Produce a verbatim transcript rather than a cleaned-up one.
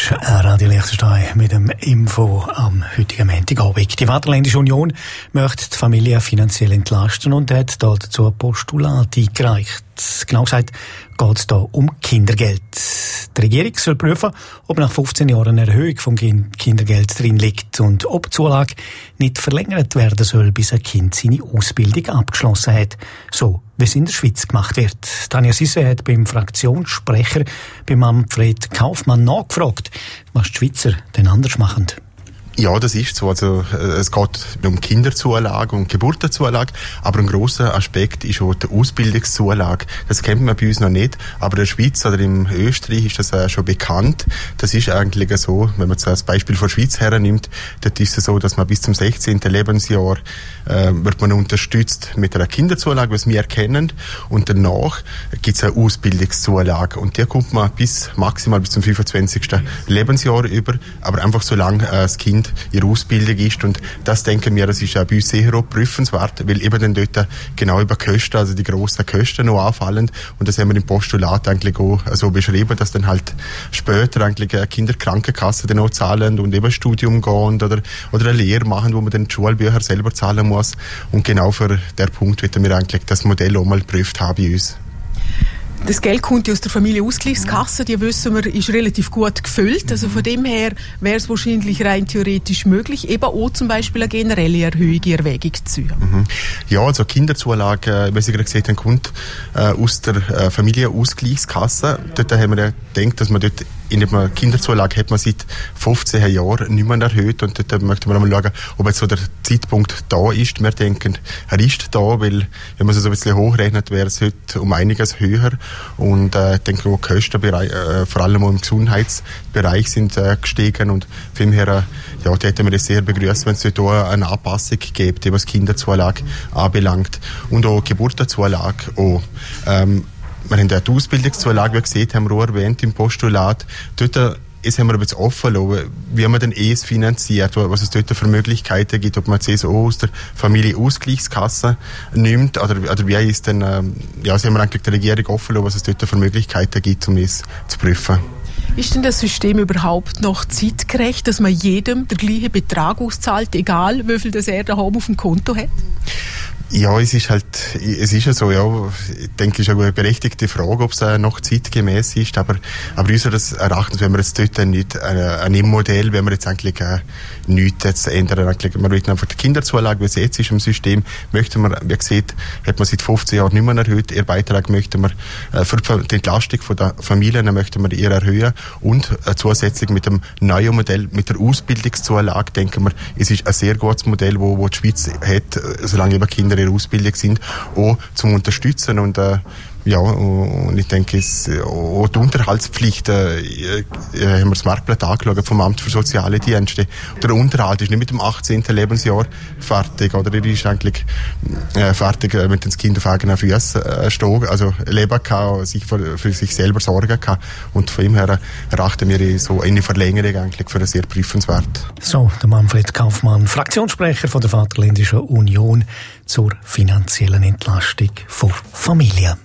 ist Radio Liechtenstein mit dem Info am heutigen Montagabend. Die Vaterländische Union möchte die Familie finanziell entlasten und hat dazu ein Postulat eingereicht. Genau gesagt geht es hier um Kindergeld. Die Regierung soll prüfen, ob nach fünfzehn Jahren eine Erhöhung vom Kindergeld drin liegt und ob die Zulage nicht verlängert werden soll, bis ein Kind seine Ausbildung abgeschlossen hat. So, wie es in der Schweiz gemacht wird. Tanja Sisse hat beim Fraktionssprecher, beim Manfred Kaufmann, nachgefragt, was die Schweizer denn anders machen. Ja, das ist so. Also, es geht um Kinderzulage und Geburtenzulage, aber ein grosser Aspekt ist auch die Ausbildungszulage. Das kennt man bei uns noch nicht, aber in der Schweiz oder in Österreich ist das äh, schon bekannt. Das ist eigentlich so, wenn man das Beispiel von der Schweiz hernimmt, dort ist es so, dass man bis zum sechzehnten Lebensjahr äh, wird man unterstützt mit einer Kinderzulage, was wir kennen, und danach gibt es eine Ausbildungszulage und die kommt man bis maximal bis zum fünfundzwanzigsten Lebensjahr über, aber einfach solange äh, das Kind ihre Ausbildung ist, und das denken wir, das ist auch bei uns sehr prüfenswert, weil eben dann dort genau über Kosten, also die grossen Kosten noch anfallen, und das haben wir im Postulat eigentlich auch so beschrieben, dass dann halt später eigentlich Kinderkrankenkassen dann auch zahlen und eben ein Studium gehen oder, oder eine Lehre machen, wo man dann die Schulbücher selber zahlen muss, und genau für den Punkt wollen wir eigentlich das Modell auch mal geprüft haben bei uns. Das Geld kommt aus der Familienausgleichskasse, die wissen wir, ist relativ gut gefüllt. Also von dem her wäre es wahrscheinlich rein theoretisch möglich, eben auch zum Beispiel eine generelle Erhöhung in Erwägung zu ziehen. Mhm. Ja, also Kinderzulage, wie Sie gerade gesagt haben, kommt äh, aus der äh, Familienausgleichskasse. Dort haben wir ja gedacht, dass man dort in der Kinderzulage hat man seit fünfzehn Jahren nicht mehr erhöht, und dort möchten wir mal schauen, ob jetzt so der Zeitpunkt da ist. Wir denken, er ist da, weil wenn man es so ein bisschen hochrechnet, wäre es heute um einiges höher, und äh, ich denke auch die Kosten, äh, vor allem auch im Gesundheitsbereich, sind äh, gestiegen, und von dem her, äh, ja, da hätten wir das sehr begrüßt, wenn es dort auch eine Anpassung gibt, was Kinderzulage anbelangt, und auch Geburtenzulage auch. Ähm, Wir haben die Ausbildungszulage, wie gesehen, haben wir auch erwähnt im Postulat. Dort ist, haben wir ein bisschen offen gelassen, wie man denn es finanziert, was es dort für Möglichkeiten gibt, ob man es auch aus der Familienausgleichskasse nimmt, oder, oder wie ist denn, ja, sie haben wir eigentlich der Regierung offen gelassen, was es dort für Möglichkeiten gibt, um es zu prüfen. Ist denn das System überhaupt noch zeitgerecht, dass man jedem den gleichen Betrag auszahlt, egal wie viel das er daheim auf dem Konto hat? Ja, es ist halt, es ist ja so, ja, ich denke, es ist eine berechtigte Frage, ob es noch zeitgemäß ist, aber, aber unseres Erachtens, wenn wir jetzt dort nicht, an dem Modell, wenn wir jetzt eigentlich äh, nichts jetzt ändern, eigentlich, wir möchten einfach die Kinderzulage, wie es jetzt ist im System, möchten wir, wie gesagt, hat man seit fünfzehn Jahren nicht mehr erhöht, ihr Beitrag möchten wir, äh, für die Entlastung von der Familien möchten wir ihr erhöhen, und äh, zusätzlich mit dem neuen Modell, mit der Ausbildungszulage, denken wir, es ist ein sehr gutes Modell, wo, wo die Schweiz hat, solange eben Kinder in der Ausbildung sind, auch zum Unterstützen, und äh, ja, und ich denke, es, auch die Unterhaltspflicht, äh, äh, haben wir das Marktblatt angeschaut vom Amt für Soziale Dienste. Der Unterhalt ist nicht mit dem achtzehnten Lebensjahr fertig, oder? Er ist eigentlich äh, fertig, äh, wenn das Kind auf eigenen Füßen äh, steht, also leben kann, sich für, für sich selber sorgen kann. Und von ihm her erachten wir so eine Verlängerung eigentlich für sehr prüfenswert. So, der Manfred Kaufmann, Fraktionssprecher von der Vaterländischen Union zur finanziellen Entlastung von Familien.